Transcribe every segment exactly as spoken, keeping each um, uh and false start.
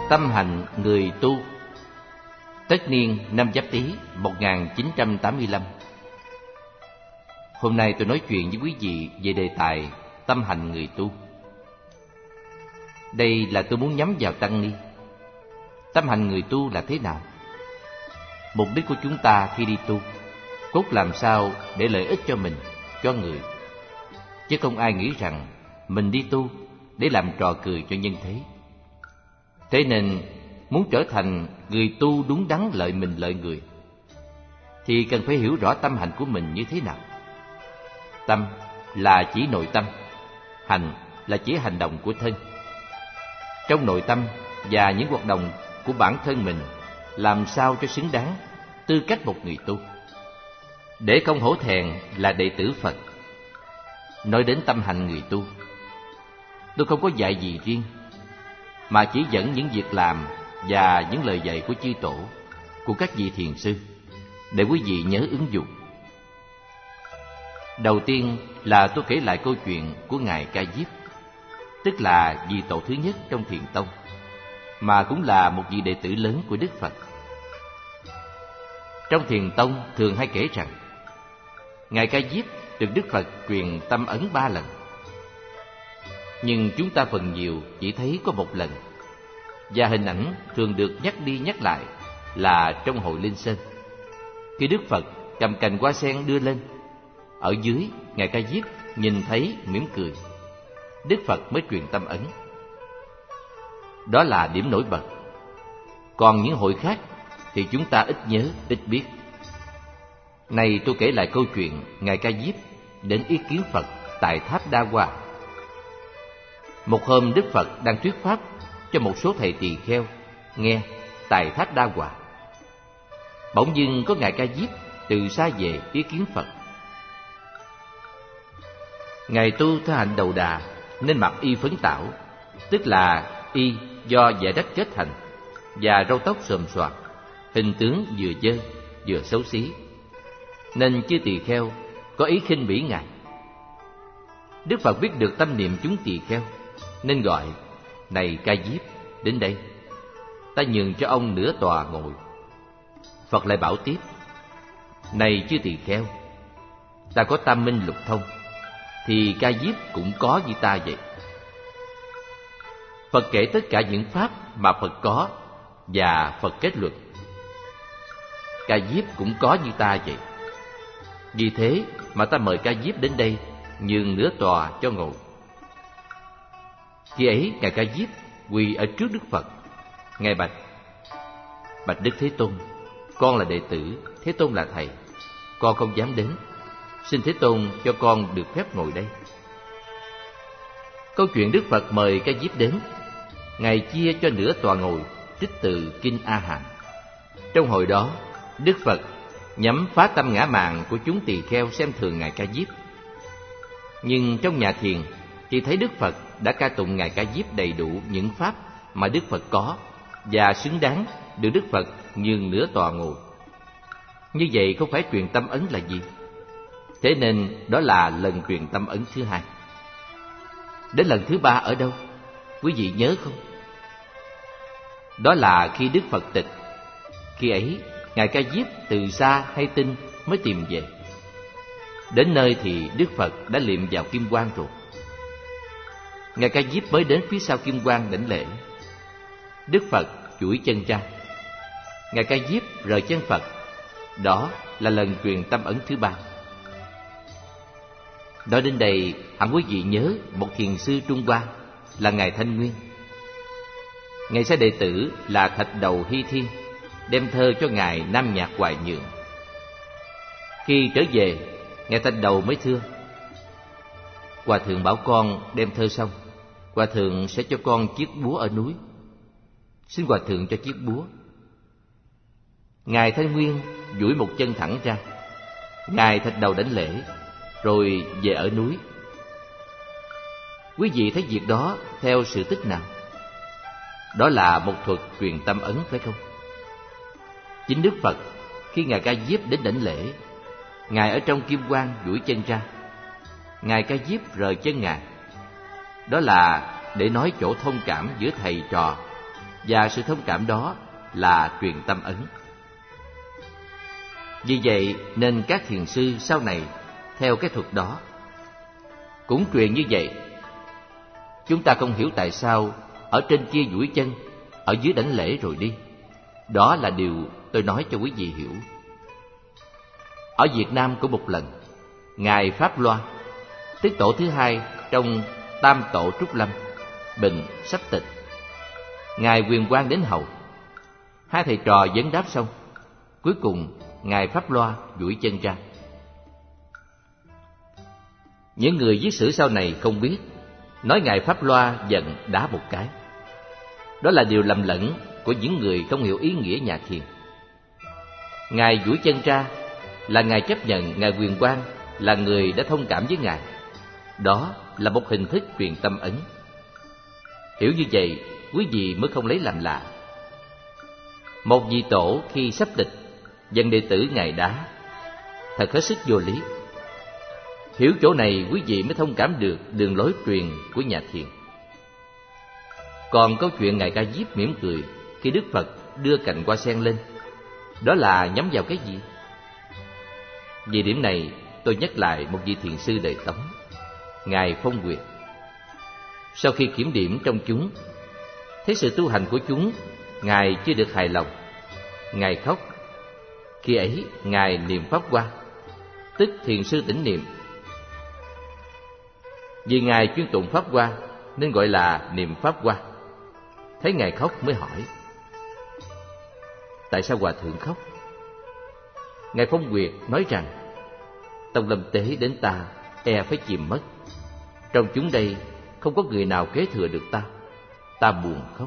Tâm hạnh người tu. Tất niên năm Giáp Tý một nghìn chín trăm tám mươi lăm. Hôm nay tôi nói chuyện với quý vị về đề tài tâm hạnh người tu. Đây là tôi muốn nhắm vào tăng ni. Tâm hạnh người tu là thế nào? Mục đích của chúng ta khi đi tu, cốt làm sao để lợi ích cho mình, cho người. Chứ không ai nghĩ rằng mình đi tu để làm trò cười cho nhân thế. Thế nên, muốn trở thành người tu đúng đắn lợi mình lợi người, thì cần phải hiểu rõ tâm hạnh của mình như thế nào. Tâm là chỉ nội tâm, hành là chỉ hành động của thân. Trong nội tâm và những hoạt động của bản thân mình, làm sao cho xứng đáng tư cách một người tu, để không hổ thẹn là đệ tử Phật. Nói đến tâm hạnh người tu, tôi không có dạy gì riêng, mà chỉ dẫn những việc làm và những lời dạy của chư tổ, của các vị thiền sư, để quý vị nhớ ứng dụng. Đầu tiên là tôi kể lại câu chuyện của Ngài Ca Diếp, tức là vị tổ thứ nhất trong Thiền Tông, mà cũng là một vị đệ tử lớn của Đức Phật. Trong Thiền Tông thường hay kể rằng, Ngài Ca Diếp được Đức Phật truyền tâm ấn ba lần. Nhưng chúng ta phần nhiều chỉ thấy có một lần, và hình ảnh thường được nhắc đi nhắc lại là trong hội Linh Sơn, khi Đức Phật cầm cành hoa sen đưa lên, ở dưới Ngài Ca Diếp nhìn thấy mỉm cười, Đức Phật mới truyền tâm ấn. Đó là điểm nổi bật. Còn những hội khác thì chúng ta ít nhớ, ít biết. Này tôi kể lại câu chuyện Ngài Ca Diếp đến ý kiến Phật tại Tháp Đa Hoa. Một hôm Đức Phật đang thuyết pháp cho một số thầy tỳ kheo nghe tại Tháp Đa Hoa. Bỗng dưng có Ngài Ca Diếp từ xa về ý kiến Phật. Ngài tu theo hạnh đầu đà nên mặc y phấn tảo, tức là y do vải đất kết thành, và râu tóc xồm xoàm, hình tướng vừa dơ vừa xấu xí, nên chư tỳ kheo có ý khinh bỉ Ngài. Đức Phật biết được tâm niệm chúng tỳ kheo, nên gọi: "Này Ca Diếp, đến đây, ta nhường cho ông nửa tòa ngồi." Phật lại bảo tiếp: "Này chư tỳ kheo, ta có tam minh lục thông, thì Ca Diếp cũng có như ta vậy." Phật kể tất cả những pháp mà Phật có, và Phật kết luận: Ca Diếp cũng có như ta vậy. Vì thế mà ta mời Ca Diếp đến đây, nhường nửa tòa cho ngồi. Khi ấy Ngài Ca Diếp quỳ ở trước Đức Phật. Ngài bạch: "Bạch Đức Thế Tôn, con là đệ tử, Thế Tôn là thầy, con không dám đến, xin Thế Tôn cho con được phép ngồi đây." Câu chuyện Đức Phật mời Ca Diếp đến, Ngài chia cho nửa tòa ngồi, trích từ Kinh A Hàm. Trong hồi đó, Đức Phật nhắm phá tâm ngã mạn của chúng tỳ kheo xem thường Ngài Ca Diếp. Nhưng trong nhà thiền thì thấy Đức Phật đã ca tụng Ngài Ca Diếp đầy đủ những pháp mà Đức Phật có, và xứng đáng được Đức Phật nhường nửa tòa ngồi. Như vậy không phải truyền tâm ấn là gì? Thế nên đó là lần truyền tâm ấn thứ hai. Đến lần thứ ba ở đâu? Quý vị nhớ không? Đó là khi Đức Phật tịch. Khi ấy Ngài Ca Diếp từ xa hay tin mới tìm về. Đến nơi thì Đức Phật đã liệm vào kim quang rồi. Ngài Ca Diếp mới đến phía sau kim quang đảnh lễ. Đức Phật duỗi chân ra. Ngài Ca Diếp rời chân Phật. Đó là lần truyền tâm ấn thứ ba. Nói đến đây, hẳn quý vị nhớ một thiền sư Trung Hoa là Ngài Thanh Nguyên. Ngài sai đệ tử là Thạch Đầu Hy Thiên đem thơ cho Ngài Nam Nhạc Hoài Nhượng. Khi trở về, Ngài Thạch Đầu mới thưa: "Hòa thượng bảo con đem thơ xong, Hòa thượng sẽ cho con chiếc búa ở núi. Xin Hòa thượng cho chiếc búa." Ngài Thanh Nguyên duỗi một chân thẳng ra. Ngài Thạch Đầu đảnh lễ, rồi về ở núi. Quý vị thấy việc đó theo sự tích nào? Đó là một thuật truyền tâm ấn, phải không? Chính Đức Phật, khi Ngài Ca Diếp đến đảnh lễ, Ngài ở trong kim quang duỗi chân ra. Ngài Ca Diếp rời chân Ngài. Đó là để nói chỗ thông cảm giữa thầy trò, và sự thông cảm đó là truyền tâm ấn. Vì vậy nên các thiền sư sau này theo cái thuật đó cũng truyền như vậy. Chúng ta không hiểu tại sao ở trên kia duỗi chân, ở dưới đảnh lễ rồi đi. Đó là điều tôi nói cho quý vị hiểu. Ở Việt Nam có một lần, Ngài Pháp Loa, tức tổ thứ hai trong Tam Tổ Trúc Lâm, bệnh sắp tịch. Ngài Quyền Quang đến hầu. Hai thầy trò vấn đáp xong, cuối cùng Ngài Pháp Loa duỗi chân ra. Những người viết sử sau này không biết, nói Ngài Pháp Loa giận đá một cái. Đó là điều lầm lẫn của những người không hiểu ý nghĩa nhà thiền. Ngài duỗi chân ra là Ngài chấp nhận Ngài Quyền Quang là người đã thông cảm với Ngài. Đó là một hình thức truyền tâm ấn. Hiểu như vậy, quý vị mới không lấy làm lạ. Một vị tổ khi sắp tịch, dân đệ tử Ngài đá, thật hết sức vô lý. Hiểu chỗ này, quý vị mới thông cảm được đường lối truyền của nhà thiền. Còn câu chuyện Ngài Ca Diếp mỉm cười khi Đức Phật đưa cành hoa sen lên, đó là nhắm vào cái gì? Vì điểm này, tôi nhắc lại một vị thiền sư đời Tống, Ngài Phong Nguyệt. Sau khi kiểm điểm trong chúng, thấy sự tu hành của chúng, Ngài chưa được hài lòng. Ngài khóc. Khi ấy, Ngài niệm Pháp Hoa, tức thiền sư tĩnh niệm. Vì Ngài chuyên tụng Pháp Hoa nên gọi là niệm Pháp Hoa. Thấy Ngài khóc mới hỏi: tại sao Hòa Thượng khóc? Ngài Phong Nguyệt nói rằng: tông lâm tế đến ta e phải chìm mất. Trong chúng đây không có người nào kế thừa được ta. Ta buồn khóc.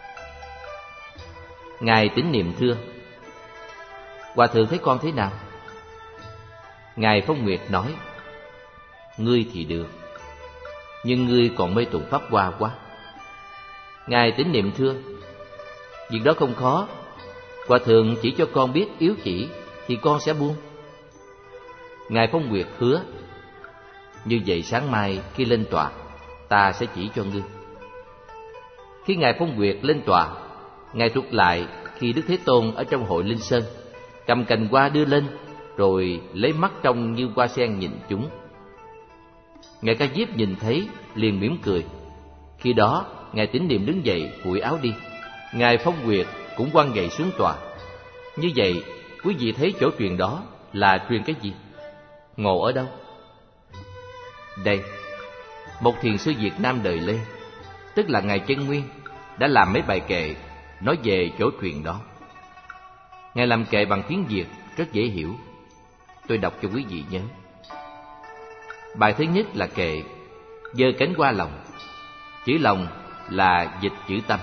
Ngài Tĩnh Niệm thưa: Hòa Thượng thấy con thế nào? Ngài Phong Nguyệt nói: ngươi thì được, nhưng ngươi còn mê tụng Pháp Hoa quá. Ngài Tĩnh Niệm thưa: việc đó không khó. Hòa Thượng chỉ cho con biết yếu chỉ thì con sẽ buông. Ngài Phong Nguyệt hứa: như vậy sáng mai khi lên tòa, ta sẽ chỉ cho ngươi. Khi Ngài Phong Nguyệt lên tòa, Ngài thuật lại khi Đức Thế Tôn ở trong hội Linh Sơn, cầm cành hoa đưa lên, rồi lấy mắt trong như hoa sen nhìn chúng. Ngài Ca Diếp nhìn thấy liền mỉm cười. Khi đó Ngài Tĩnh Niệm đứng dậy phủi áo đi. Ngài Phong Nguyệt cũng quăng gậy xuống tòa. Như vậy, quý vị thấy chỗ truyền đó là truyền cái gì? Ngộ ở đâu? Đây, một thiền sư Việt Nam đời Lê, tức là Ngài Chân Nguyên, đã làm mấy bài kệ nói về chỗ truyền đó. Ngài làm kệ bằng tiếng Việt rất dễ hiểu. Tôi đọc cho quý vị nhớ. Bài thứ nhất là kệ giơ cánh hoa lòng. Chữ lòng là dịch chữ tâm.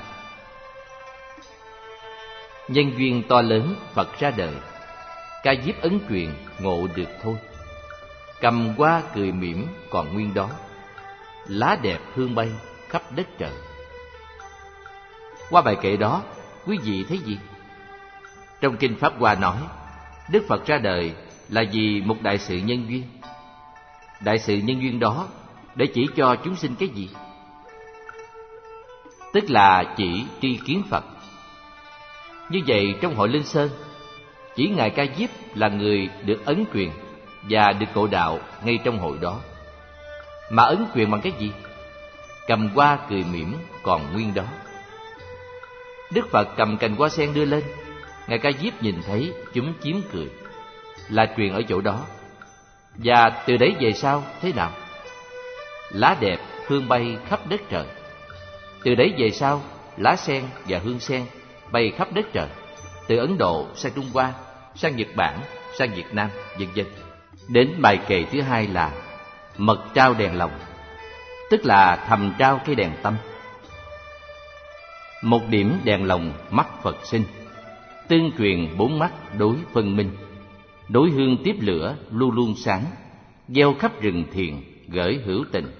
Nhân duyên to lớn Phật ra đời, Ca Diếp ấn truyền ngộ được thôi. Cầm hoa cười mỉm còn nguyên đó, lá đẹp hương bay khắp đất trời. Qua bài kệ đó, quý vị thấy gì? Trong Kinh Pháp Hoa nói, Đức Phật ra đời là vì một đại sự nhân duyên. Đại sự nhân duyên đó để chỉ cho chúng sinh cái gì? Tức là chỉ tri kiến Phật. Như vậy trong hội Linh Sơn, chỉ Ngài Ca Diếp là người được ấn truyền và được ngộ đạo ngay trong hội đó. Mà ấn truyền bằng cái gì? Cầm hoa cười mỉm còn nguyên đó. Đức Phật cầm cành hoa sen đưa lên, Ngài Ca Diếp nhìn thấy chúm chím cười, là truyền ở chỗ đó. Và từ đấy về sau thế nào? Lá đẹp hương bay khắp đất trời. Từ đấy về sau, lá sen và hương sen bay khắp đất trời, từ Ấn Độ sang Trung Hoa, sang Nhật Bản, sang Việt Nam, vân vân. Đến bài kệ thứ hai là mật trao đèn lòng, tức là thầm trao cây đèn tâm. Một điểm đèn lòng mắt Phật sinh, tương truyền bốn mắt đối phân minh. Đối hương tiếp lửa luôn luôn sáng, gieo khắp rừng thiền gửi hữu tình.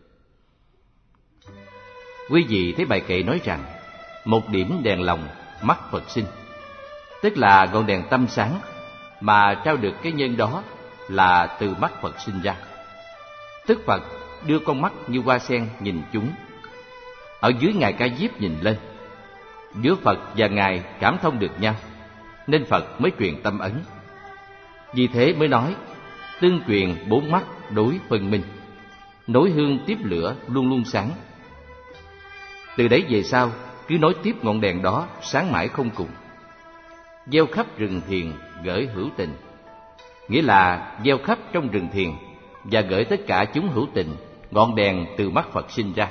Quý vị thấy bài kệ nói rằng một điểm đèn lòng mắt Phật sinh, tức là ngọn đèn tâm sáng mà trao được cái nhân đó là từ mắt Phật sinh ra. Tức Phật đưa con mắt như hoa sen nhìn chúng. Ở dưới Ngài Ca Diếp nhìn lên, giữa Phật và Ngài cảm thông được nhau, nên Phật mới truyền tâm ấn. Vì thế mới nói tương truyền bốn mắt đối phân minh, nối hương tiếp lửa luôn luôn sáng. Từ đấy về sau cứ nối tiếp ngọn đèn đó sáng mãi không cùng. Gieo khắp rừng thiền gửi hữu tình, nghĩa là gieo khắp trong rừng thiền và gửi tất cả chúng hữu tình ngọn đèn từ mắt Phật sinh ra.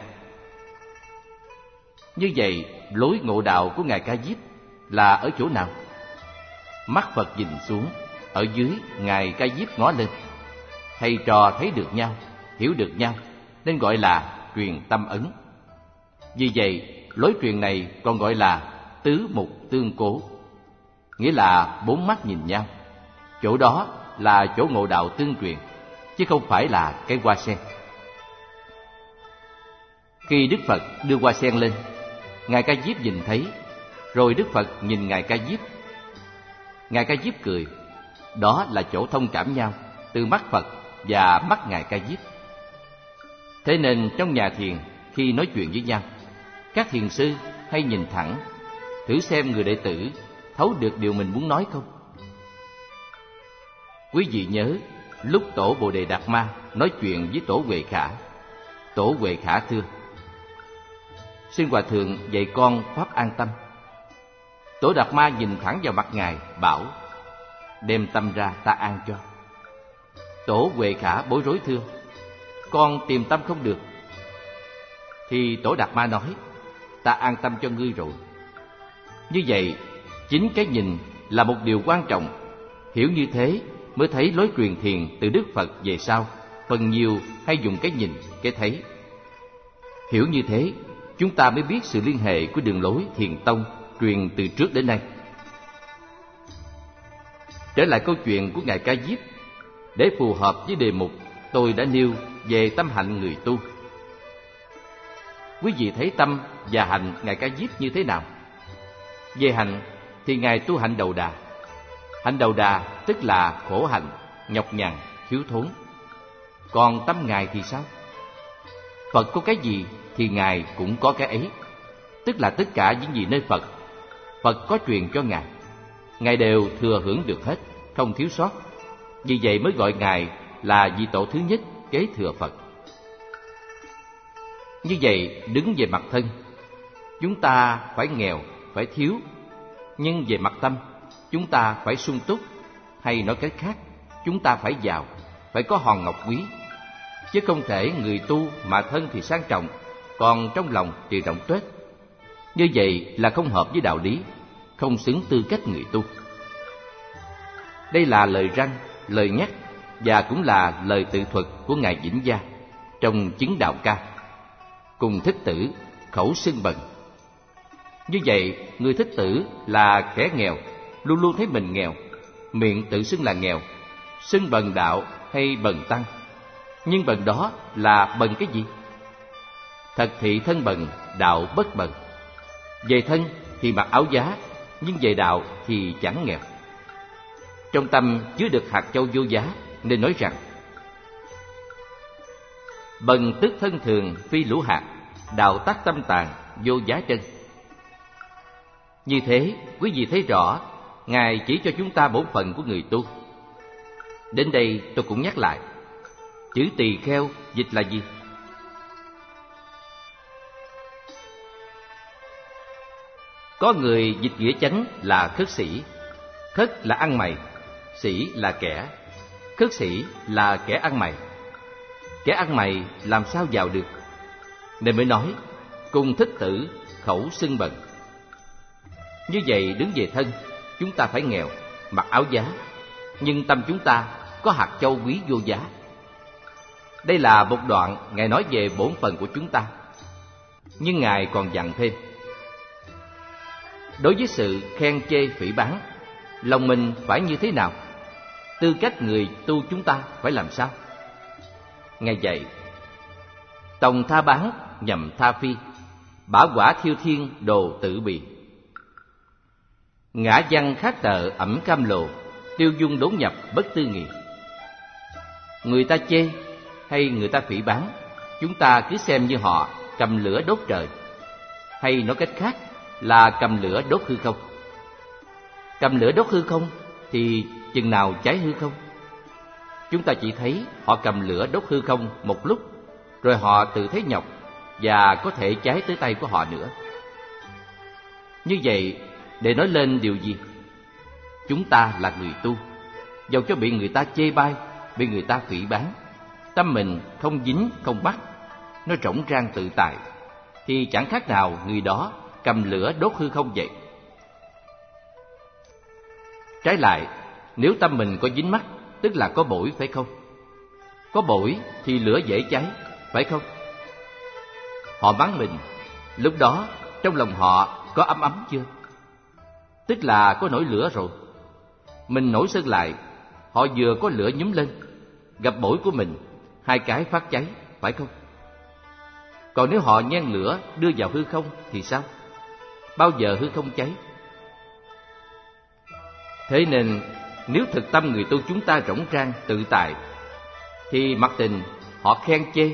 Như vậy, lối ngộ đạo của Ngài Ca Diếp là ở chỗ nào? Mắt Phật nhìn xuống, ở dưới Ngài Ca Diếp ngó lên. Thầy trò thấy được nhau, hiểu được nhau, nên gọi là truyền tâm ấn. Vì vậy, lối truyền này còn gọi là tứ mục tương cố, nghĩa là bốn mắt nhìn nhau. Chỗ đó là chỗ ngộ đạo tương truyền, chứ không phải là cái hoa sen. Khi Đức Phật đưa hoa sen lên, Ngài Ca Diếp nhìn thấy, rồi Đức Phật nhìn Ngài Ca Diếp. Ngài Ca Diếp cười. Đó là chỗ thông cảm nhau từ mắt Phật và mắt Ngài Ca Diếp. Thế nên trong nhà thiền, khi nói chuyện với nhau, các thiền sư hay nhìn thẳng, thử xem người đệ tử thấu được điều mình muốn nói không. Quý vị nhớ, lúc Tổ Bồ Đề Đạt Ma nói chuyện với Tổ Huệ Khả, Tổ Huệ Khả thưa: xin Hòa Thượng dạy con pháp an tâm. Tổ Đạt Ma nhìn thẳng vào mặt Ngài, bảo: đem tâm ra ta an cho. Tổ Huệ Khả bối rối thưa: con tìm tâm không được. Thì Tổ Đạt Ma nói: ta an tâm cho ngươi rồi. Như vậy, chính cái nhìn là một điều quan trọng. Hiểu như thế mới thấy lối truyền thiền từ Đức Phật về sau phần nhiều hay dùng cái nhìn, cái thấy. Hiểu như thế, chúng ta mới biết sự liên hệ của đường lối thiền tông truyền từ trước đến nay. Trở lại câu chuyện của Ngài Ca Diếp, để phù hợp với đề mục tôi đã nêu về tâm hạnh người tu. Quý vị thấy tâm và hạnh Ngài Ca Diếp như thế nào? Về hạnh thì Ngài tu hạnh đầu đà. Hạnh đầu đà tức là khổ hạnh, nhọc nhằn, thiếu thốn. Còn tâm Ngài thì sao? Phật có cái gì thì Ngài cũng có cái ấy, tức là tất cả những gì nơi Phật, Phật có truyền cho Ngài, Ngài đều thừa hưởng được hết, không thiếu sót. Vì vậy mới gọi Ngài là vị tổ thứ nhất kế thừa Phật. Như vậy, đứng về mặt thân, chúng ta phải nghèo, phải thiếu. Nhưng về mặt tâm, chúng ta phải sung túc. Hay nói cách khác, chúng ta phải giàu, phải có hòn ngọc quý. Chứ không thể người tu mà thân thì sang trọng, còn trong lòng thì rộng tuếch. Như vậy là không hợp với đạo lý, không xứng tư cách người tu. Đây là lời răn, lời nhắc và cũng là lời tự thuật của Ngài Vĩnh Gia trong Chứng Đạo Ca. Cùng Thích Tử, khẩu xưng bần. Như vậy, người Thích Tử là kẻ nghèo, luôn luôn thấy mình nghèo, miệng tự xưng là nghèo, xưng bần đạo hay bần tăng. Nhưng bần đó là bần cái gì? Thật thị thân bần, đạo bất bần. Về thân thì mặc áo giá, nhưng về đạo thì chẳng nghèo. Trong tâm chứa được hạt châu vô giá, nên nói rằng: bần tức thân thường phi lũ hạt, đạo tác tâm tàn vô giá chân. Như thế, quý vị thấy rõ, Ngài chỉ cho chúng ta bổn phận của người tu. Đến đây tôi cũng nhắc lại, chữ tỳ kheo dịch là gì? Có người dịch nghĩa chánh là khất sĩ. Khất là ăn mày, sĩ là kẻ. Khất sĩ là kẻ ăn mày. Kẻ ăn mày làm sao vào được? Nên mới nói cùng Thích Tử, khẩu xưng bần. Như vậy đứng về thân, chúng ta phải nghèo, mặc áo giá, nhưng tâm chúng ta có hạt châu quý vô giá. Đây là một đoạn Ngài nói về bổn phận của chúng ta. Nhưng Ngài còn dặn thêm: đối với sự khen chê phỉ báng, lòng mình phải như thế nào? Tư cách người tu chúng ta phải làm sao? Ngài dạy: tòng tha bán, nhầm tha phi, bả quả thiêu thiên đồ tự bì. Ngã văn khát tợ ẩm cam lồ, tiêu dung đốn nhập bất tư nghị. Người ta chê hay người ta phỉ báng, chúng ta cứ xem như họ cầm lửa đốt trời. Hay nói cách khác, là cầm lửa đốt hư không. Cầm lửa đốt hư không thì chừng nào cháy hư không? Chúng ta chỉ thấy họ cầm lửa đốt hư không một lúc, rồi họ tự thấy nhọc và có thể cháy tới tay của họ nữa. Như vậy, để nói lên điều gì? Chúng ta là người tu, dầu cho bị người ta chê bai, bị người ta phỉ báng, tâm mình không dính, không bắt, nó rỗng rang tự tại, thì chẳng khác nào người đó cầm lửa đốt hư không vậy. Trái lại, nếu tâm mình có dính mắc, tức là có bổi, phải không? Có bổi thì lửa dễ cháy, phải không? Họ mắng mình, lúc đó trong lòng họ có ấm ấm chưa? Tức là có nổi lửa rồi. Mình nổi sân lại, họ vừa có lửa nhúm lên, gặp bổi của mình, hai cái phát cháy, phải không? Còn nếu họ nhen lửa đưa vào hư không thì sao? Bao giờ hư không cháy? Thế nên, nếu thực tâm người tu chúng ta rỗng rang, tự tại, thì mặc tình họ khen chê,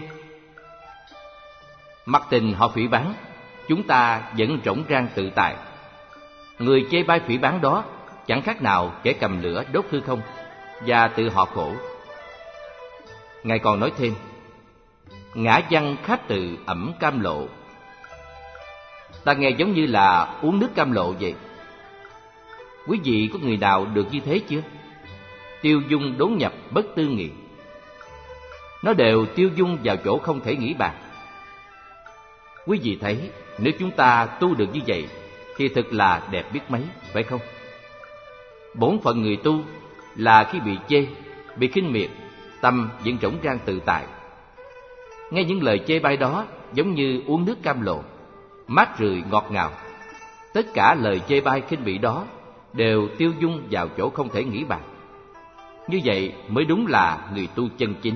mặc tình họ phỉ báng, chúng ta vẫn rỗng rang tự tại. Người chê bai phỉ báng đó chẳng khác nào kẻ cầm lửa đốt hư không, và tự họ khổ. Ngài còn nói thêm, ngã văn khát từ ẩm cam lộ. Ta nghe giống như là uống nước cam lộ vậy. Quý vị có người nào được như thế chưa? Tiêu dung đốn nhập bất tư nghị. Nó đều tiêu dung vào chỗ không thể nghĩ bàn. Quý vị thấy, nếu chúng ta tu được như vậy thì thật là đẹp biết mấy, phải không? Bổn phận người tu là khi bị chê, bị khinh miệt, tâm vẫn rỗng rang tự tại. Nghe những lời chê bai đó giống như uống nước cam lộ, mát rượi ngọt ngào. Tất cả lời chê bai khinh bỉ đó đều tiêu dung vào chỗ không thể nghĩ bàn. Như vậy mới đúng là người tu chân chính.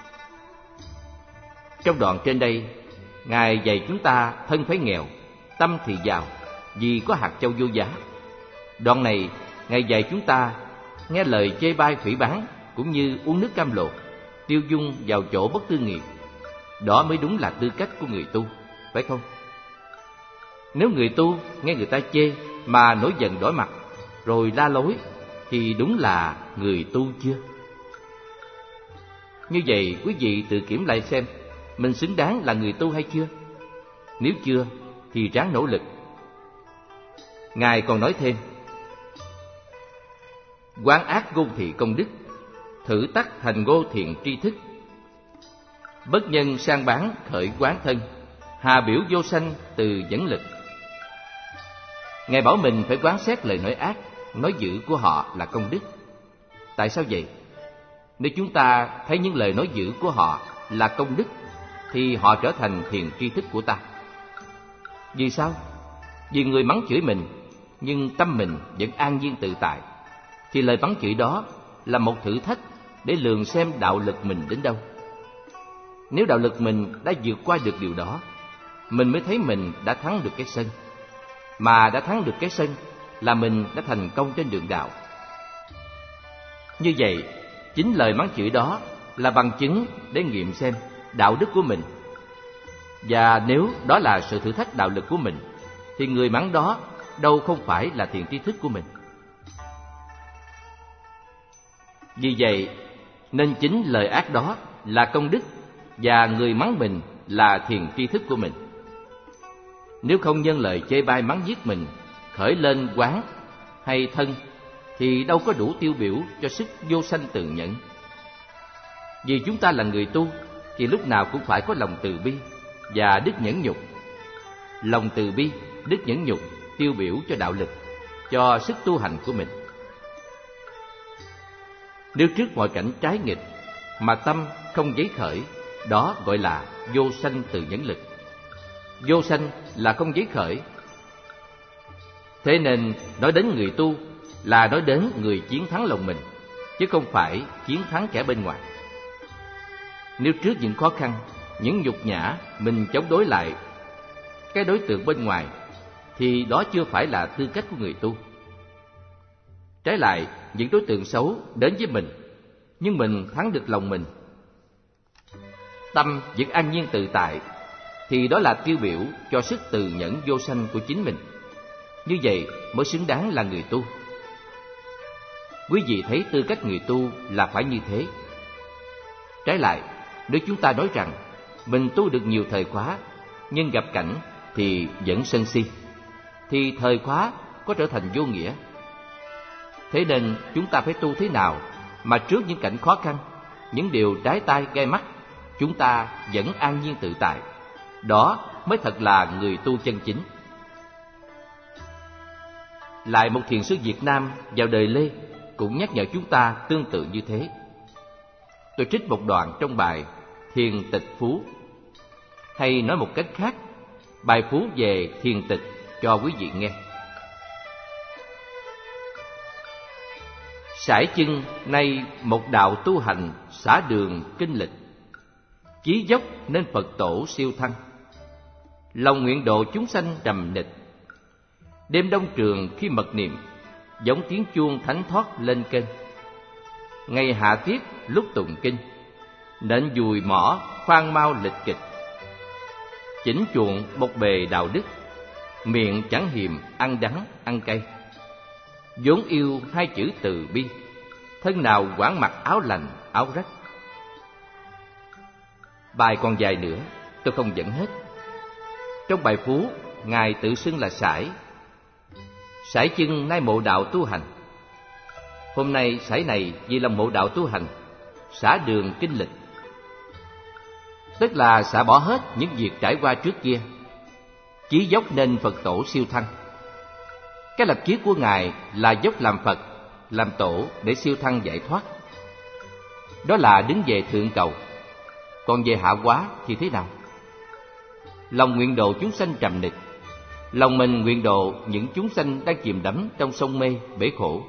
Trong đoạn trên đây, Ngài dạy chúng ta thân phải nghèo, tâm thì giàu, vì có hạt châu vô giá. Đoạn này, Ngài dạy chúng ta nghe lời chê bai phỉ báng cũng như uống nước cam lộ, tiêu dung vào chỗ bất tư nghị. Đó mới đúng là tư cách của người tu, phải không? Nếu người tu nghe người ta chê mà nổi giận đỏ mặt, rồi la lối, thì đúng là người tu chưa? Như vậy, quý vị tự kiểm lại xem, mình xứng đáng là người tu hay chưa? Nếu chưa, thì ráng nỗ lực. Ngài còn nói thêm, quán ác ngôn thị công đức, thử tắc thành ngô thiện tri thức. Bất nhân sang bán khởi quán thân, hà biểu vô sanh từ dẫn lực. Ngài bảo mình phải quán xét lời nói ác, nói dữ của họ là công đức. Tại sao vậy? Nếu chúng ta thấy những lời nói dữ của họ là công đức, thì họ trở thành thiền tri thức của ta. Vì sao? Vì người mắng chửi mình, nhưng tâm mình vẫn an nhiên tự tại, thì lời mắng chửi đó là một thử thách để lường xem đạo lực mình đến đâu. Nếu đạo lực mình đã vượt qua được điều đó, mình mới thấy mình đã thắng được cái sân. Mà đã thắng được cái sân là mình đã thành công trên đường đạo. Như vậy, chính lời mắng chửi đó là bằng chứng để nghiệm xem đạo đức của mình. Và nếu đó là sự thử thách đạo lực của mình, thì người mắng đó đâu không phải là thiền tri thức của mình. Vì vậy, nên chính lời ác đó là công đức, và người mắng mình là thiền tri thức của mình. Nếu không nhân lời chê bai mắng giết mình khởi lên quán hay thân, thì đâu có đủ tiêu biểu cho sức vô sanh từ nhẫn. Vì chúng ta là người tu, thì lúc nào cũng phải có lòng từ bi và đức nhẫn nhục. Lòng từ bi, đức nhẫn nhục tiêu biểu cho đạo lực, cho sức tu hành của mình. Nếu trước mọi cảnh trái nghịch mà tâm không giấy khởi, đó gọi là vô sanh từ nhẫn lực. Vô sanh là không giấy khởi. Thế nên nói đến người tu là nói đến người chiến thắng lòng mình, chứ không phải chiến thắng kẻ bên ngoài. Nếu trước những khó khăn, những nhục nhã mình chống đối lại cái đối tượng bên ngoài, thì đó chưa phải là tư cách của người tu. Trái lại, những đối tượng xấu đến với mình, nhưng mình thắng được lòng mình, tâm vẫn an nhiên tự tại, thì đó là tiêu biểu cho sức từ nhẫn vô sanh của chính mình. Như vậy mới xứng đáng là người tu. Quý vị thấy tư cách người tu là phải như thế. Trái lại, nếu chúng ta nói rằng mình tu được nhiều thời khóa, nhưng gặp cảnh thì vẫn sân si, thì thời khóa có trở thành vô nghĩa. Thế nên chúng ta phải tu thế nào mà trước những cảnh khó khăn, những điều trái tai gai mắt, chúng ta vẫn an nhiên tự tại. Đó mới thật là người tu chân chính. Lại một thiền sư Việt Nam vào đời Lê cũng nhắc nhở chúng ta tương tự như thế. Tôi trích một đoạn trong bài Thiền Tịch Phú, hay nói một cách khác, bài phú về thiền tịch cho quý vị nghe. Sải chân nay một đạo tu hành xả đường kinh lịch, chí dốc nên Phật tổ siêu thăng, lòng nguyện độ chúng sanh trầm nịch. Đêm đông trường khi mật niệm, giống tiếng chuông thánh thoát lên kênh. Ngày hạ tiết lúc tụng kinh, nện dùi mỏ khoan mau lịch kịch. Chỉnh chuộng một bề đạo đức, miệng chẳng hiềm ăn đắng ăn cay. Vốn yêu hai chữ từ bi, thân nào quảng mặc áo lành áo rách. Bài còn dài nữa, tôi không dẫn hết. Trong bài phú, Ngài tự xưng là Sải. Sải chân nay mộ đạo tu hành. Hôm nay sải này vì lòng mộ đạo tu hành, xả đường kinh lịch. Tức là xả bỏ hết những việc trải qua trước kia, chí dốc nên Phật tổ siêu thăng. Cái lập chí của Ngài là dốc làm Phật, làm tổ để siêu thăng giải thoát. Đó là đứng về thượng cầu. Còn về hạ hóa thì thế nào? Lòng nguyện độ chúng sanh trầm nịch. Lòng mình nguyện độ những chúng sanh đang chìm đắm trong sông mê bể khổ.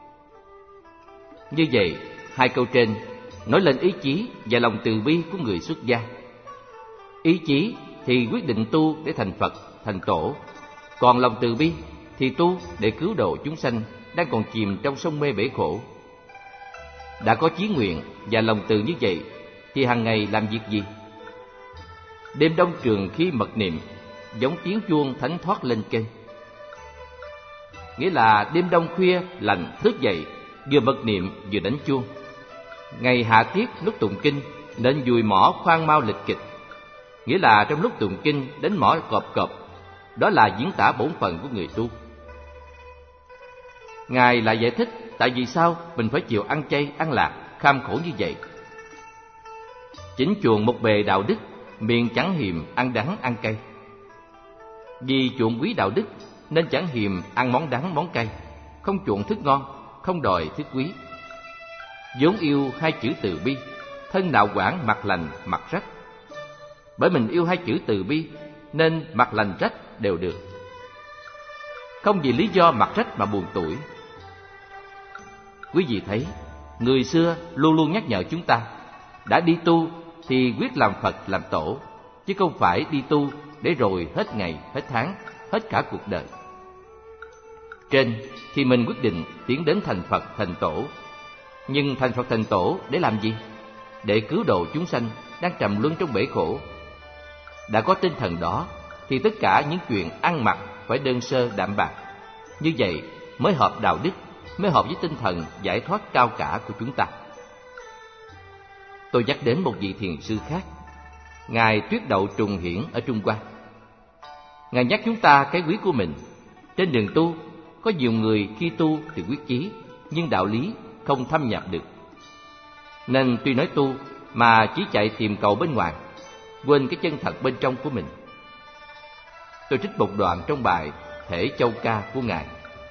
Như vậy, hai câu trên nói lên ý chí và lòng từ bi của người xuất gia. Ý chí thì quyết định tu để thành Phật, thành tổ. Còn lòng từ bi thì tu để cứu độ chúng sanh đang còn chìm trong sông mê bể khổ. Đã có chí nguyện và lòng từ như vậy thì hàng ngày làm việc gì? Đêm đông trường khi mật niệm, giống tiếng chuông thánh thoát lên kênh. Nghĩa là đêm đông khuya lành thức dậy, vừa mật niệm vừa đánh chuông. Ngày hạ tiết lúc tụng kinh nên dùi mỏ khoan mau lịch kịch. Nghĩa là trong lúc tụng kinh đánh mỏ cọp cọp. Đó là diễn tả bổn phận của người tu. Ngài lại giải thích tại vì sao mình phải chịu ăn chay, ăn lạc, kham khổ như vậy. Chỉnh chuộng một bề đạo đức, miệng chẳng hiềm ăn đắng ăn cay. Vì chuộng quý đạo đức nên chẳng hiềm ăn món đắng món cay, không chuộng thức ngon, không đòi thức quý. Vốn yêu hai chữ từ bi, thân nào quản mặt lành mặt rách. Bởi mình yêu hai chữ từ bi nên mặt lành rách đều được, không vì lý do mặt rách mà buồn tủi. Quý vị thấy, người xưa luôn luôn nhắc nhở chúng ta, đã đi tu thì quyết làm Phật làm tổ, chứ không phải đi tu để rồi hết ngày, hết tháng, hết cả cuộc đời. Trên thì mình quyết định tiến đến thành Phật thành tổ. Nhưng thành Phật thành tổ để làm gì? Để cứu độ chúng sanh đang trầm luân trong bể khổ. Đã có tinh thần đó thì tất cả những chuyện ăn mặc phải đơn sơ đạm bạc. Như vậy mới hợp đạo đức, mới hợp với tinh thần giải thoát cao cả của chúng ta. Tôi nhắc đến một vị thiền sư khác, Ngài Tuyết Đậu Trùng Hiển ở Trung Hoa. Ngài nhắc chúng ta cái quý của mình. Trên đường tu, có nhiều người khi tu thì quyết chí, nhưng đạo lý không thâm nhập được. Nên tuy nói tu mà chỉ chạy tìm cầu bên ngoài, quên cái chân thật bên trong của mình. Tôi trích một đoạn trong bài Thể Châu Ca của Ngài.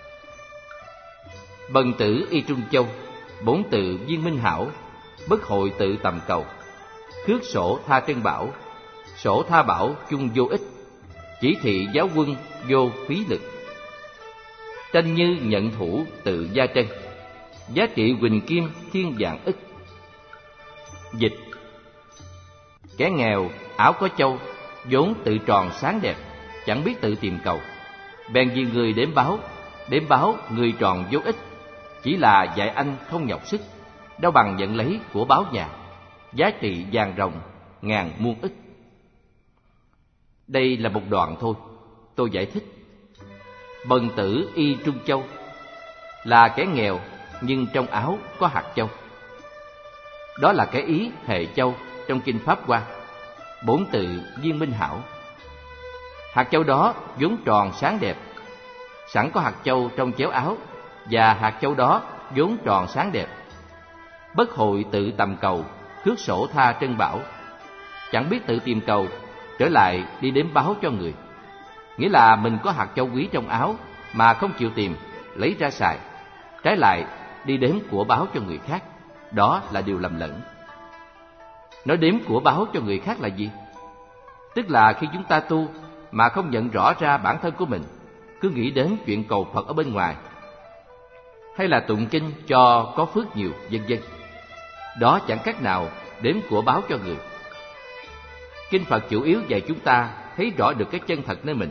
Bần tử y Trung Châu, bốn tự viên minh hảo, bất hội tự tầm cầu. Khước sổ tha trân bảo, sổ tha bảo chung vô ích, chỉ thị giáo quân vô phí lực. Tranh như nhận thủ tự gia tranh, giá trị huỳnh kim thiên vạn ức. Dịch: kẻ nghèo áo có châu, vốn tự tròn sáng đẹp, chẳng biết tự tìm cầu. Bèn vì người đếm báo, đếm báo người tròn vô ích, chỉ là dạy anh không nhọc sức, đâu bằng nhận lấy của báo nhà, giá trị vàng rồng ngàn muôn ức. Đây là một đoạn thôi, tôi giải thích. Bần tử y Trung Châu, là kẻ nghèo nhưng trong áo có hạt châu. Đó là cái ý hệ châu trong kinh Pháp Hoa, bổn tự viên minh hảo. Hạt châu đó vốn tròn sáng đẹp, sẵn có hạt châu trong chéo áo, và hạt châu đó vốn tròn sáng đẹp. Bất hội tự tầm cầu, khước sổ tha trân bảo. Chẳng biết tự tìm cầu, trở lại đi đếm báo cho người. Nghĩa là mình có hạt châu quý trong áo mà không chịu tìm, lấy ra xài, trái lại đi đếm của báo cho người khác. Đó là điều lầm lẫn. Nói đếm của báo cho người khác là gì? Tức là khi chúng ta tu mà không nhận rõ ra bản thân của mình, cứ nghĩ đến chuyện cầu Phật ở bên ngoài, hay là tụng kinh cho có phước nhiều, vân vân. Đó chẳng khác nào đếm của báo cho người. Kinh Phật chủ yếu dạy chúng ta thấy rõ được cái chân thật nơi mình.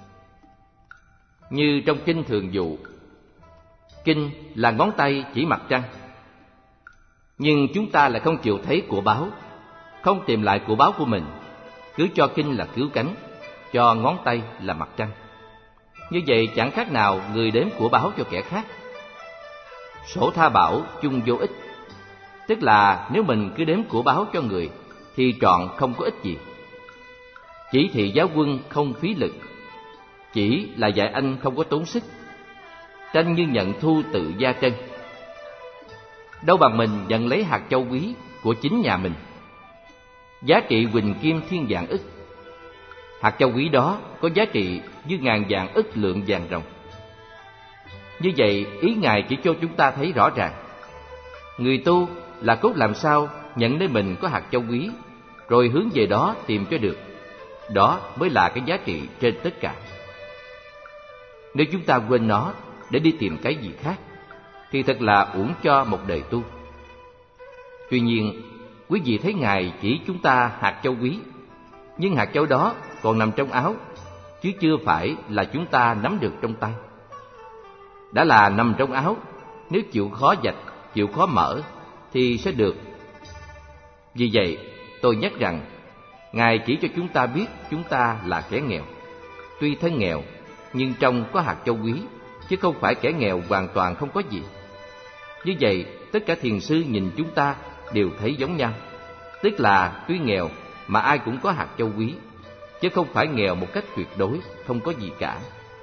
Như trong kinh Thường Dụ, kinh là ngón tay chỉ mặt trăng, nhưng chúng ta lại không chịu thấy của báo, không tìm lại của báo của mình, cứ cho kinh là cứu cánh, cho ngón tay là mặt trăng. Như vậy chẳng khác nào người đếm của báo cho kẻ khác. Sổ tha bảo chung vô ích, tức là nếu mình cứ đếm của báo cho người thì trọn không có ích gì. Chỉ thị giáo quân không phí lực, chỉ là dạy anh không có tốn sức. Tranh như nhận thu tự gia trân. Đâu bằng mình nhận lấy hạt châu quý của chính nhà mình, giá trị huỳnh kim thiên vạn ức. Hạt châu quý đó có giá trị như ngàn vạn ức lượng vàng ròng. Như vậy ý Ngài chỉ cho chúng ta thấy rõ ràng, người tu là cốt làm sao nhận lấy mình có hạt châu quý, rồi hướng về đó tìm cho được. Đó mới là cái giá trị trên tất cả. Nếu chúng ta quên nó để đi tìm cái gì khác, thì thật là uổng cho một đời tu. Tuy nhiên, quý vị thấy Ngài chỉ chúng ta hạt châu quý, nhưng hạt châu đó còn nằm trong áo, chứ chưa phải là chúng ta nắm được trong tay. Đã là nằm trong áo, nếu chịu khó vạch, chịu khó mở, thì sẽ được. Vì vậy, tôi nhắc rằng, Ngài chỉ cho chúng ta biết chúng ta là kẻ nghèo. Tuy thân nghèo, nhưng trong có hạt châu quý, chứ không phải kẻ nghèo hoàn toàn không có gì. Như vậy, tất cả thiền sư nhìn chúng ta đều thấy giống nhau. Tức là tuy nghèo mà ai cũng có hạt châu quý, chứ không phải nghèo một cách tuyệt đối, không có gì cả.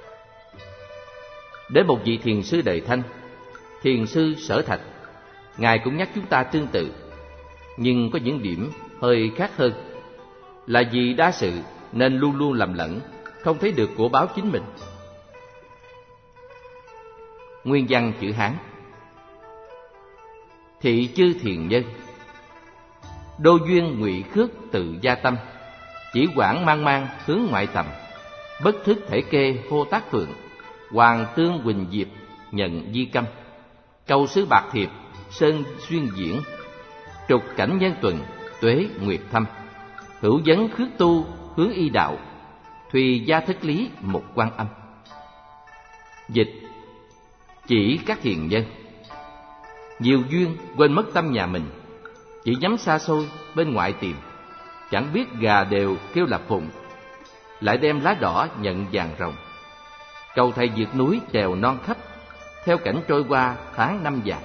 Đến một vị thiền sư Đời Thanh, thiền sư Sở Thạch, Ngài cũng nhắc chúng ta tương tự, nhưng có những điểm hơi khác hơn. Là vì đa sự nên luôn luôn lầm lẫn, không thấy được của báo chính mình. Nguyên văn chữ Hán. Thị chư thiền nhân, đô duyên ngụy khước tự gia tâm, chỉ quản mang mang hướng ngoại tầm, bất thức thể kê hô tác phượng, hoàng tương huỳnh diệp nhận di câm, cầu sứ bạc thiệp sơn xuyên diễn, trục cảnh nhân tuần tuế nguyệt thâm, hữu vấn khước tu hướng y đạo, thùy gia thất lý một quan âm. Dịch: chỉ các thiền nhân nhiều duyên quên mất tâm nhà mình, chỉ nhắm xa xôi bên ngoại tìm, chẳng biết gà đều kêu là phụng, lại đem lá đỏ nhận vàng rồng. Cầu thầy vượt núi trèo non khắp, theo cảnh trôi qua tháng năm dài.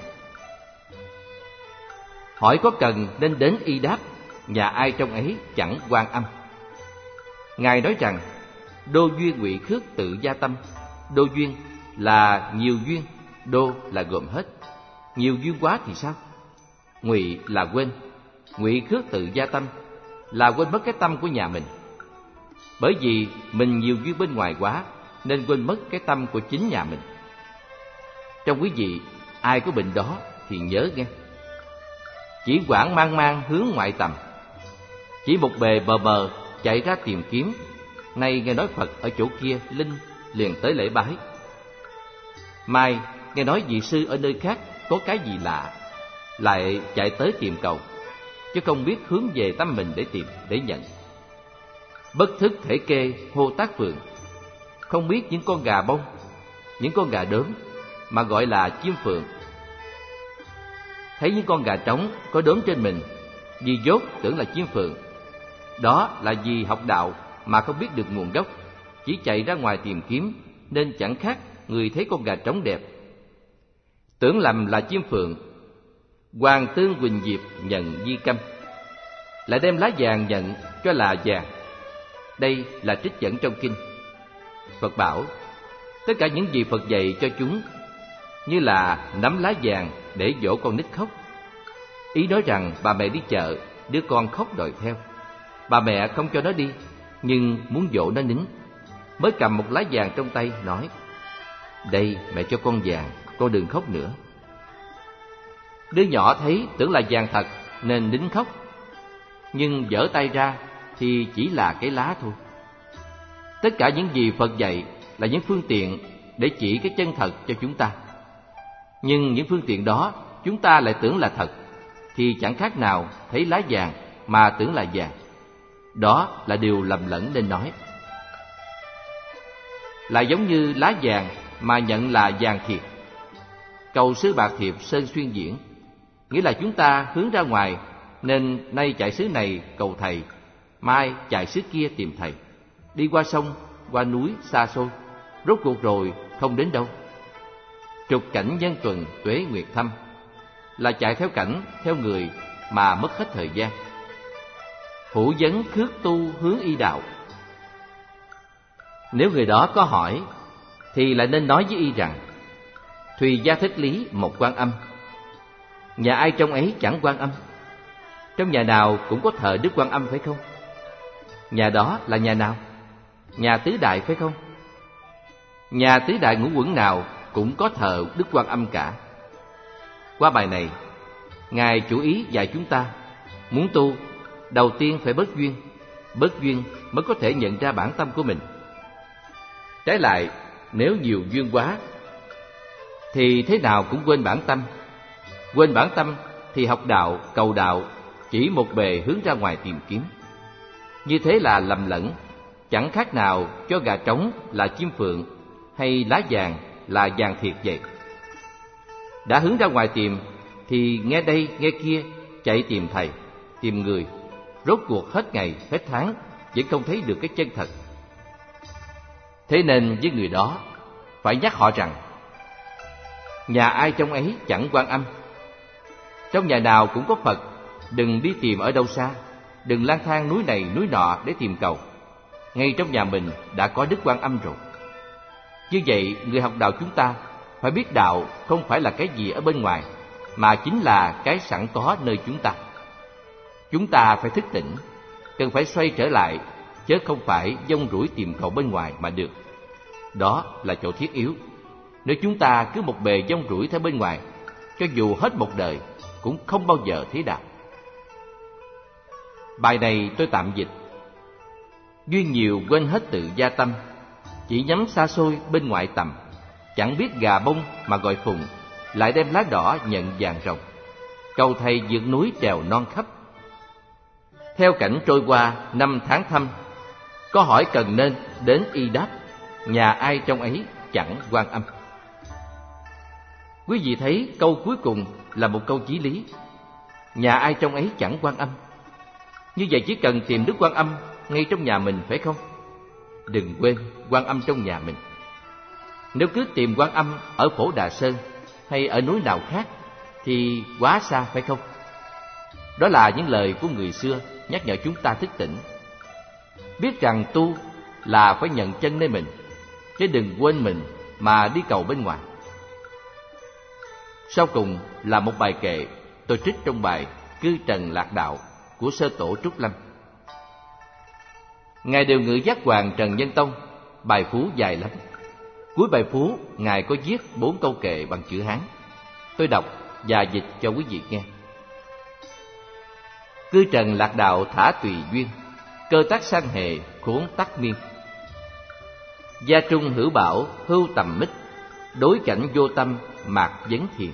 Hỏi có cần nên đến y đáp, nhà ai trong ấy chẳng quan âm. Ngài nói rằng đô duyên ngụy khước tự gia tâm. Đô duyên là nhiều duyên, đô là gồm hết. Nhiều duyên quá thì sao? Ngụy là quên, ngụy khước tự gia tâm là quên mất cái tâm của nhà mình. Bởi vì mình nhiều duyên bên ngoài quá nên quên mất cái tâm của chính nhà mình. Trong quý vị ai có bệnh đó thì nhớ nghe. Chỉ quản mang mang hướng ngoại tầm, chỉ một bề bờ bờ chạy ra tìm kiếm. Nay nghe nói Phật ở chỗ kia linh, liền tới lễ bái. Mai nghe nói vị sư ở nơi khác có cái gì lạ, lại chạy tới tìm cầu, chứ không biết hướng về tâm mình để tìm, để nhận. Bất thức thể kê hô tác phượng, không biết những con gà bông, những con gà đốm mà gọi là chim phượng. Thấy những con gà trống có đốm trên mình, vì dốt tưởng là chim phượng. Đó là vì học đạo mà không biết được nguồn gốc, chỉ chạy ra ngoài tìm kiếm, nên chẳng khác người thấy con gà trống đẹp. Tưởng lầm là chim phượng, hoàng tương huỳnh diệp nhận di câm, lại đem lá vàng nhận cho là vàng. Đây là trích dẫn trong kinh. Phật bảo tất cả những gì Phật dạy cho chúng như là nắm lá vàng để dỗ con nít khóc. Ý nói rằng bà mẹ đi chợ, đứa con khóc đòi theo. Bà mẹ không cho nó đi, nhưng muốn dỗ nó nín, mới cầm một lá vàng trong tay nói: đây mẹ cho con vàng, con đừng khóc nữa. Đứa nhỏ thấy tưởng là vàng thật nên nín khóc, nhưng giở tay ra thì chỉ là cái lá thôi. Tất cả những gì Phật dạy là những phương tiện để chỉ cái chân thật cho chúng ta. Nhưng những phương tiện đó chúng ta lại tưởng là thật, thì chẳng khác nào thấy lá vàng mà tưởng là vàng. Đó là điều lầm lẫn nên nói. Lại giống như lá vàng mà nhận là vàng thiệt. Cầu xứ bạc thiệp sơn xuyên diễn, nghĩa là chúng ta hướng ra ngoài, nên nay chạy xứ này cầu thầy, mai chạy xứ kia tìm thầy. Đi qua sông, qua núi xa xôi, rốt cuộc rồi không đến đâu. Trục cảnh nhân tuần tuế nguyệt thăm, là chạy theo cảnh, theo người mà mất hết thời gian. Hữu vấn khước tu hướng y đạo. Nếu người đó có hỏi thì lại nên nói với y rằng: Thùy gia thất lý một Quan Âm. Nhà ai trong ấy chẳng Quan Âm? Trong nhà nào cũng có thờ Đức Quan Âm phải không? Nhà đó là nhà nào? Nhà tứ đại phải không? Nhà tứ đại ngũ uẩn nào cũng có thờ Đức Quan Âm cả. Qua bài này, Ngài chủ ý dạy chúng ta muốn tu, đầu tiên phải bớt duyên. Bớt duyên mới có thể nhận ra bản tâm của mình. Trái lại, nếu nhiều duyên quá thì thế nào cũng quên bản tâm. Quên bản tâm thì học đạo, cầu đạo chỉ một bề hướng ra ngoài tìm kiếm. Như thế là lầm lẫn, chẳng khác nào cho gà trống là chim phượng hay lá vàng là vàng thiệt vậy. Đã hướng ra ngoài tìm thì nghe đây nghe kia, chạy tìm thầy, tìm người, rốt cuộc hết ngày hết tháng vẫn không thấy được cái chân thật. Thế nên với người đó phải nhắc họ rằng: nhà ai trong ấy chẳng Quan Âm. Trong nhà nào cũng có Phật, đừng đi tìm ở đâu xa, đừng lang thang núi này núi nọ để tìm cầu. Ngay trong nhà mình đã có Đức Quan Âm rồi. Như vậy, người học đạo chúng ta phải biết đạo không phải là cái gì ở bên ngoài, mà chính là cái sẵn có nơi chúng ta. Chúng ta phải thức tỉnh, cần phải xoay trở lại, chứ không phải dông rủi tìm cầu bên ngoài mà được. Đó là chỗ thiết yếu. Nếu chúng ta cứ một bề dông rủi theo bên ngoài, cho dù hết một đời cũng không bao giờ thấy đạo. Bài này tôi tạm dịch: duyên nhiều quên hết tự gia tâm, chỉ nhắm xa xôi bên ngoại tầm. Chẳng biết gà bông mà gọi phùng, lại đem lá đỏ nhận vàng rồng. Cầu thầy vượt núi trèo non khắp. Theo cảnh trôi qua năm tháng thăm, có hỏi cần nên đến y đáp: nhà ai trong ấy chẳng Quan Âm. Quý vị thấy câu cuối cùng là một câu chí lý: nhà ai trong ấy chẳng Quan Âm. Như vậy chỉ cần tìm Đức Quan Âm ngay trong nhà mình phải không? Đừng quên Quan Âm trong nhà mình. Nếu cứ tìm Quan Âm ở Phổ Đà Sơn hay ở núi nào khác thì quá xa phải không? Đó là những lời của người xưa nhắc nhở chúng ta thức tỉnh, biết rằng tu là phải nhận chân nơi mình, chứ đừng quên mình mà đi cầu bên ngoài. Sau cùng là một bài kệ tôi trích trong bài Cư Trần Lạc Đạo của Sơ Tổ Trúc Lâm. Ngài Điều Ngự Giác Hoàng Trần Nhân Tông, bài phú dài lắm. Cuối bài phú, Ngài có viết bốn câu kệ bằng chữ Hán. Tôi đọc và dịch cho quý vị nghe. Cư trần lạc đạo thả tùy duyên, cơ tác sang hề khốn tắc miên. Gia trung hữu bảo hưu tầm mít, đối cảnh vô tâm mạc vấn thiền.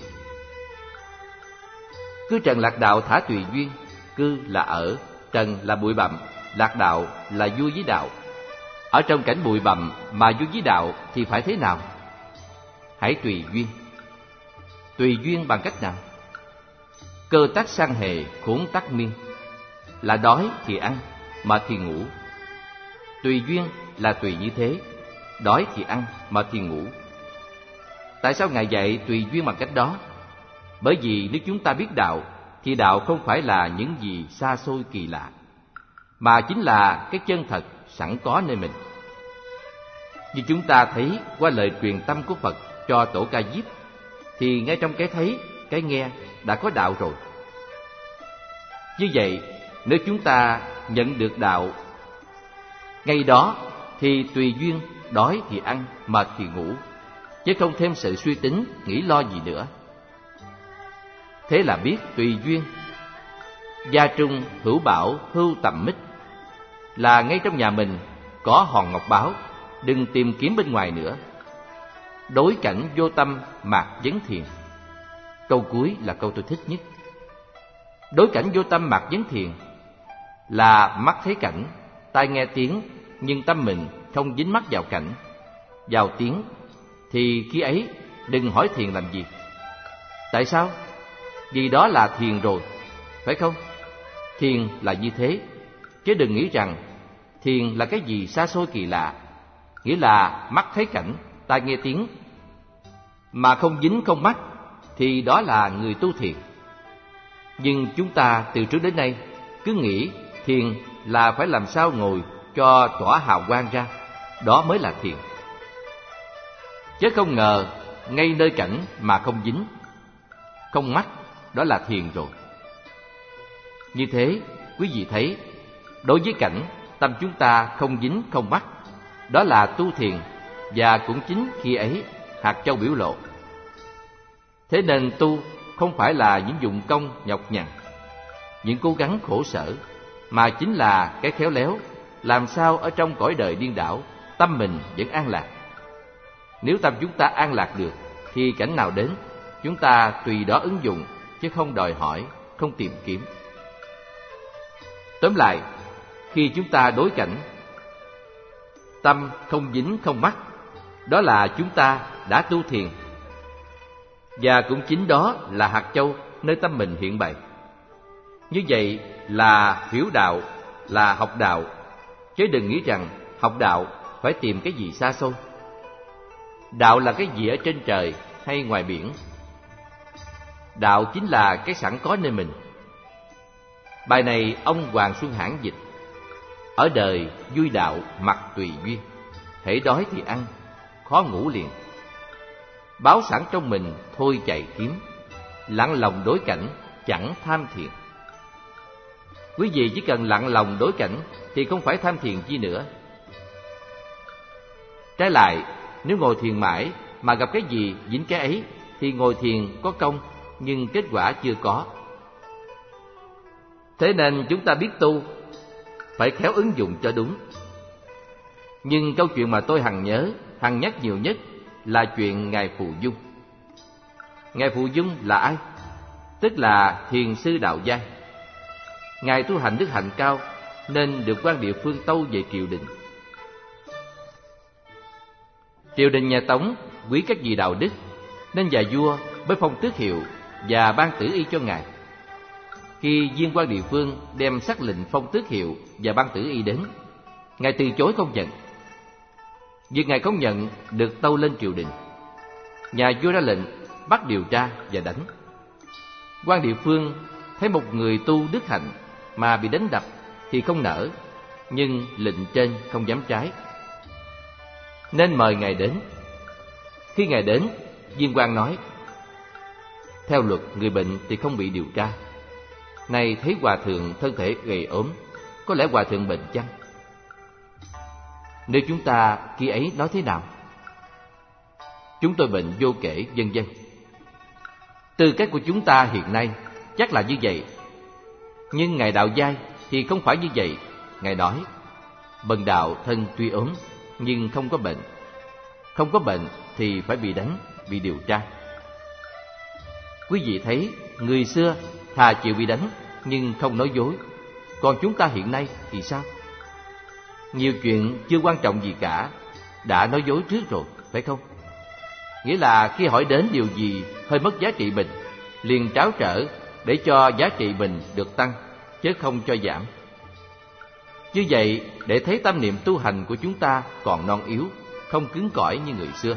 Cư trần lạc đạo thả tùy duyên. Cư là ở, trần là bụi bặm, lạc đạo là vui với đạo. Ở trong cảnh bụi bặm mà vui với đạo thì phải thế nào? Hãy tùy duyên. Tùy duyên bằng cách nào? Cơ tác sang hề khốn tắc miên, là đói thì ăn, mệt thì ngủ. Tùy duyên là tùy như thế, đói thì ăn, mệt thì ngủ. Tại sao Ngài dạy tùy duyên bằng cách đó? Bởi vì nếu chúng ta biết đạo, thì đạo không phải là những gì xa xôi kỳ lạ, mà chính là cái chân thật sẵn có nơi mình. Như chúng ta thấy qua lời truyền tâm của Phật cho Tổ Ca Diếp, thì ngay trong cái thấy, cái nghe đã có đạo rồi. Như vậy, nếu chúng ta nhận được đạo ngay đó, thì tùy duyên, đói thì ăn, mệt thì ngủ, chứ không thêm sự suy tính, nghĩ lo gì nữa. Thế là biết tùy duyên. Gia trung hữu bảo hưu tầm mít, là ngay trong nhà mình có hòn ngọc báo, đừng tìm kiếm bên ngoài nữa. Đối cảnh vô tâm mạc vấn thiền. Câu cuối là câu tôi thích nhất. Đối cảnh vô tâm mạc vấn thiền là mắt thấy cảnh, tai nghe tiếng, nhưng tâm mình không dính mắc vào cảnh, vào tiếng, thì khi ấy đừng hỏi thiền làm gì. Tại sao? Vì đó là thiền rồi, phải không? Thiền là như thế, chứ đừng nghĩ rằng thiền là cái gì xa xôi kỳ lạ, nghĩa là mắt thấy cảnh, tai nghe tiếng, mà không dính không mắc, thì đó là người tu thiền. Nhưng chúng ta từ trước đến nay cứ nghĩ thiền là phải làm sao ngồi cho tỏa hào quang ra, đó mới là thiền. Chứ không ngờ ngay nơi cảnh mà không dính, không mắc, đó là thiền rồi. Như thế, quý vị thấy, đối với cảnh, tâm chúng ta không dính, không mắc, đó là tu thiền, và cũng chính khi ấy hạt châu biểu lộ. Thế nên tu không phải là những dụng công nhọc nhằn, những cố gắng khổ sở, mà chính là cái khéo léo, làm sao ở trong cõi đời điên đảo, tâm mình vẫn an lạc. Nếu tâm chúng ta an lạc được, thì cảnh nào đến, chúng ta tùy đó ứng dụng, chứ không đòi hỏi, không tìm kiếm. Tóm lại, khi chúng ta đối cảnh, tâm không dính không mắc, đó là chúng ta đã tu thiền. Và cũng chính đó là hạt châu nơi tâm mình hiện bày. Như vậy là hiểu đạo, là học đạo, chứ đừng nghĩ rằng học đạo phải tìm cái gì xa xôi. Đạo là cái gì ở trên trời hay ngoài biển? Đạo chính là cái sẵn có nơi mình. Bài này ông Hoàng Xuân Hãn dịch: ở đời vui đạo mặc tùy duyên, hễ đói thì ăn, khó ngủ liền. Báo sẵn trong mình thôi chạy kiếm, lặng lòng đối cảnh chẳng tham thiền. Quý vị chỉ cần lặng lòng đối cảnh thì không phải tham thiền chi nữa. Trái lại, nếu ngồi thiền mãi mà gặp cái gì dính cái ấy, thì ngồi thiền có công nhưng kết quả chưa có. Thế nên chúng ta biết tu phải khéo ứng dụng cho đúng. Nhưng câu chuyện mà tôi hằng nhớ, hằng nhắc nhiều nhất là chuyện Ngài Phù Dung. Ngài Phù Dung là ai? Tức là thiền sư đạo giai. Ngài tu hành đức hạnh cao nên được quan địa phương tâu về triều đình. Triều đình nhà Tống quý các vị đạo đức, nên nhà vua mới phong tước hiệu và ban tử y cho Ngài. Khi viên quan địa phương đem sắc lệnh phong tước hiệu và ban tử y đến, Ngài từ chối không nhận. Việc Ngài không nhận được tâu lên triều đình. Nhà vua ra lệnh bắt điều tra và đánh. Quan địa phương thấy một người tu đức hạnh mà bị đánh đập thì không nỡ, nhưng lệnh trên không dám trái, nên mời Ngài đến. Khi Ngài đến, viên quan nói: theo luật người bệnh thì không bị điều tra. Nay thấy hòa thượng thân thể gầy ốm, có lẽ hòa thượng bệnh chăng? Nếu chúng ta khi ấy nói thế nào? Chúng tôi bệnh vô kể, vân vân. Tư cách của chúng ta hiện nay chắc là như vậy. Nhưng Ngài đạo giai thì không phải như vậy. Ngài nói: bần đạo thân tuy ốm nhưng không có bệnh. Không có bệnh thì phải bị đánh, bị điều tra. Quý vị thấy, người xưa thà chịu bị đánh nhưng không nói dối. Còn chúng ta hiện nay thì sao? Nhiều chuyện chưa quan trọng gì cả đã nói dối trước rồi, phải không? Nghĩa là khi hỏi đến điều gì hơi mất giá trị mình, liền tráo trở để cho giá trị mình được tăng, chứ không cho giảm. Như vậy, để thấy tâm niệm tu hành của chúng ta còn non yếu, không cứng cỏi như người xưa.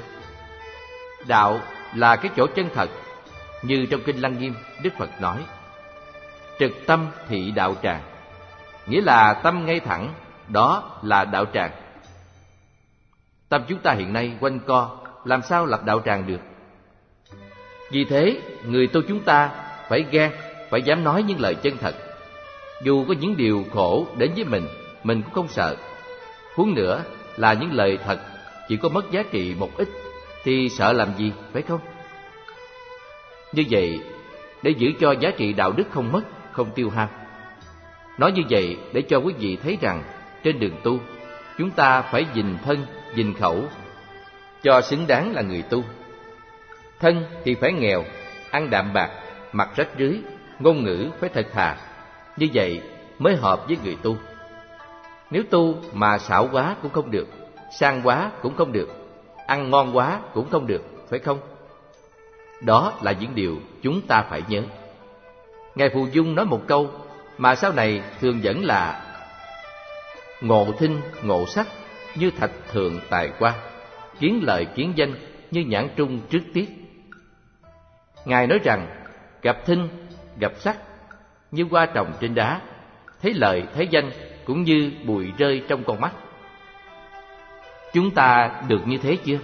Đạo là cái chỗ chân thật, như trong Kinh Lăng Nghiêm, Đức Phật nói: trực tâm thị đạo tràng, nghĩa là tâm ngay thẳng, đó là đạo tràng. Tâm chúng ta hiện nay quanh co, làm sao lập đạo tràng được? Vì thế, người tu chúng ta phải gan, phải dám nói những lời chân thật. Dù có những điều khổ đến với mình, mình cũng không sợ. Huống nữa là những lời thật chỉ có mất giá trị một ít, thì sợ làm gì, phải không? Như vậy, để giữ cho giá trị đạo đức không mất, không tiêu hao. Nói như vậy để cho quý vị thấy rằng trên đường tu, chúng ta phải gìn thân, gìn khẩu, cho xứng đáng là người tu. Thân thì phải nghèo, ăn đạm bạc, mặc rách rưới, ngôn ngữ phải thật thà. Như vậy mới hợp với người tu. Nếu tu mà xảo quá cũng không được, sang quá cũng không được, ăn ngon quá cũng không được, phải không? Đó là những điều chúng ta phải nhớ. Ngài Phù Dung nói một câu mà sau này thường dẫn là: ngộ thinh ngộ sắc như thạch thượng tài qua, kiến lợi kiến danh như nhãn trung trước tiết. Ngài nói rằng gặp thinh, gặp sắc như hoa trồng trên đá, thấy lợi thấy danh cũng như bụi rơi trong con mắt. Chúng ta được như thế chưa?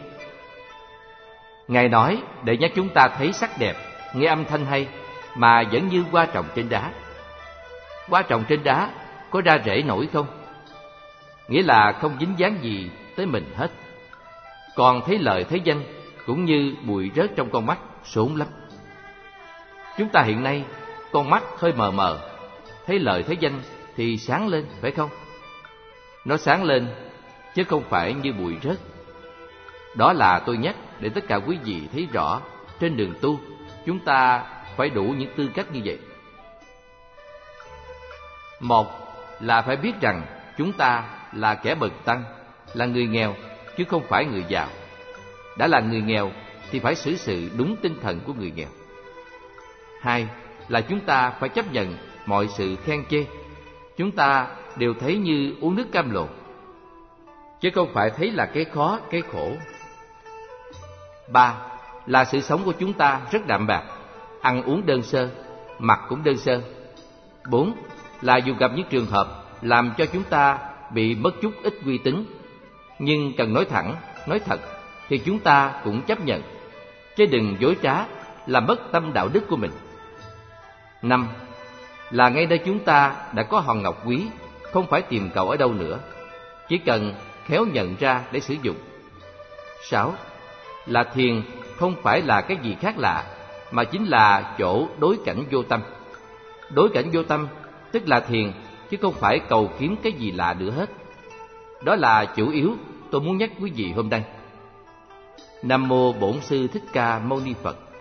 Ngài nói để nhắc chúng ta thấy sắc đẹp, nghe âm thanh hay, mà vẫn như hoa trồng trên đá. Hoa trồng trên đá có ra rễ nổi không? Nghĩa là không dính dáng gì tới mình hết. Còn thấy lợi thấy danh cũng như bụi rớt trong con mắt, sốn lắm. Chúng ta hiện nay con mắt hơi mờ mờ, thấy lợi thấy danh thì sáng lên, phải không? Nó sáng lên chứ không phải như bụi rớt. Đó là tôi nhắc để tất cả quý vị thấy rõ, trên đường tu chúng ta phải đủ những tư cách như vậy. Một là phải biết rằng chúng ta là kẻ bần tăng, là người nghèo chứ không phải người giàu. Đã là người nghèo thì phải xử sự đúng tinh thần của người nghèo. Hai là chúng ta phải chấp nhận mọi sự khen chê. Chúng ta đều thấy như uống nước cam lồ, chứ không phải thấy là cái khó, cái khổ. Ba là sự sống của chúng ta rất đạm bạc, ăn uống đơn sơ, mặc cũng đơn sơ. Bốn là dù gặp những trường hợp làm cho chúng ta bị mất chút ít uy tín, nhưng cần nói thẳng, nói thật, thì chúng ta cũng chấp nhận, chứ đừng dối trá làm mất tâm đạo đức của mình. Năm là ngay nơi chúng ta đã có hòn ngọc quý, không phải tìm cầu ở đâu nữa, chỉ cần khéo nhận ra để sử dụng. Sáu là thiền không phải là cái gì khác lạ, mà chính là chỗ đối cảnh vô tâm. Đối cảnh vô tâm tức là thiền, chứ không phải cầu kiếm cái gì lạ nữa hết. Đó là chủ yếu tôi muốn nhắc quý vị hôm nay. Nam mô Bổn Sư Thích Ca Mâu Ni Phật.